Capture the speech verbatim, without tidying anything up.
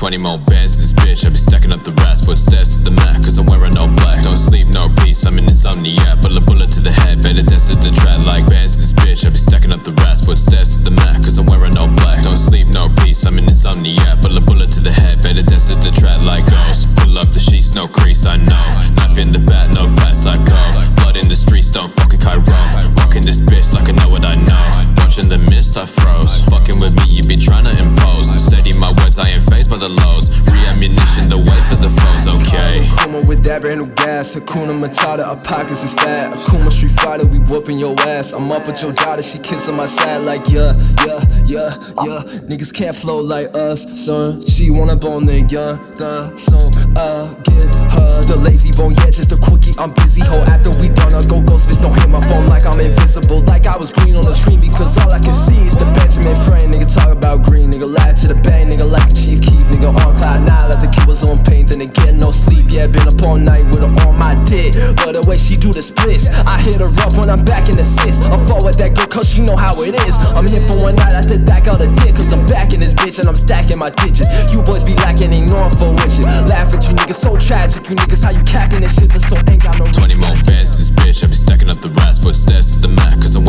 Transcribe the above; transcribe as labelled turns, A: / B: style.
A: Twenty more bands to this bitch, I be stacking up the rest. Footsteps to the mat, cause I'm wearing no black. Don't sleep, no peace, I'm in insomnia. Bullet, bullet to the head, better dance to the track. Like bands to this bitch, I be stacking up the rest. Footsteps to the mat, cause I'm wearing no black. Don't sleep, no peace, I'm in insomnia. Bullet, bullet to the head, better dance to the track. Like ghosts, pull up the sheets, no crease, I know. Knife in the back, no pass, I go. Blood in the streets, don't fucking Cairo. Walking this bitch like I know what I know. Watching the mist, I froze. Fucking with me, you be tryna impose. Steady my words, I ain't phased by the lows. Re-ammunition, the way for the foes, okay.
B: Akuma with that brand new gas. Hakuna Matata, our pockets is fat. Akuma Street Fighter, we whooping your ass. I'm up with your daughter, she kissing my side like yeah, yeah, yeah, yeah. Niggas can't flow like us, son. She wanna bone the young, the so uh get her the lazy bone, yeah, just a quickie. I'm busy, ho. After we done, I go ghost bitch. Don't hit my phone like I'm invisible, like I was green on the screen because all I can see is the Benjamin Franklin. Nigga talk about green, nigga lie to the bank, nigga like Chief Keef, nigga on cloud nine like the kid was on paint, then again no sleep. Yeah, been up all night with her on my dick, but the way she do the splits, I hit her up when I'm back in the sis. I'm forward that girl cause she know how it is. I'm here for one night, I said that got a dick, cause I'm back in this bitch and I'm stacking my digits. You boys be lacking, ain't knowing for witches. Laugh at you niggas, so tragic. You niggas, how you capping this shit, but still ain't got no
A: Twenty more bands to this bitch, I be stacking up the rest. Footsteps to the mat, cause I'm